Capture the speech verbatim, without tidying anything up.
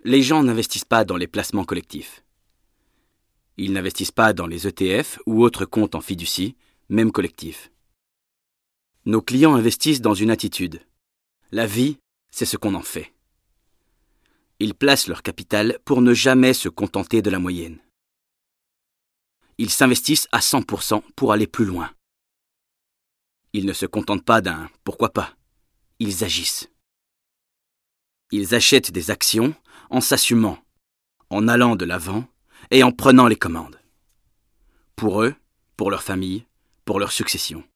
Les gens n'investissent pas dans les placements collectifs. Ils n'investissent pas dans les E T F ou autres comptes en fiducie, même collectifs. Nos clients investissent dans une attitude. La vie, c'est ce qu'on en fait. Ils placent leur capital pour ne jamais se contenter de la moyenne. Ils s'investissent à cent pour cent pour aller plus loin. Ils ne se contentent pas d'un « pourquoi pas ». Ils agissent. Ils achètent des actions en s'assumant, en allant de l'avant et en prenant les commandes. Pour eux, pour leur famille, pour leur succession.